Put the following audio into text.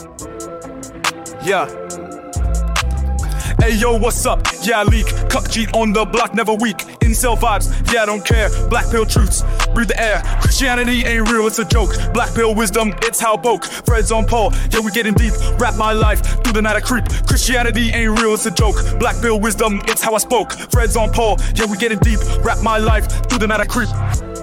Yeah. Hey yo, what's up? Yeah, I leak. Cut G on the block, never weak. Incel vibes, yeah, I don't care. Black pill truths, breathe the air. Christianity ain't real, it's a joke. Black pill wisdom, it's how broke. Fred's on Paul, yeah, we getting deep. Rap my life through the night I creep. Christianity ain't real, it's a joke. Black pill wisdom, it's how I spoke. Fred's on Paul, yeah, we getting deep. Rap my life through the night I creep.